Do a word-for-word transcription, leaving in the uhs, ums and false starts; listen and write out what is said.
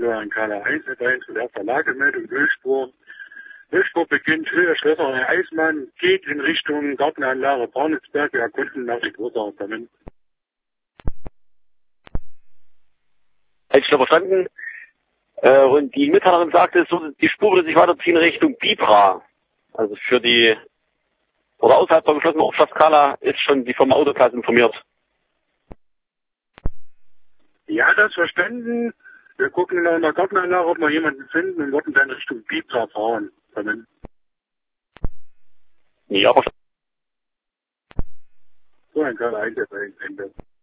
an K L eins eins mit erster Lagemeldung, Müllspur. Müllspur beginnt Höhe Schlösser Eismann, geht in Richtung Gartenanlage Braunitzberg, wir erkunden nach die Ursache kommen. Ich habe verstanden. Äh, und die Mitteilerin sagte, so, die Spur würde sich weiterziehen Richtung Bibra. Also für die, oder außerhalb der geschlossenen Ortschaft Kala ist schon die Firma Autoklasse informiert. Ja, das verstanden. Wir gucken in der Gartenanlage, ob wir jemanden finden und würden dann Richtung Bibra fahren kommen. Ja, verstanden. So ein K L eins Ende.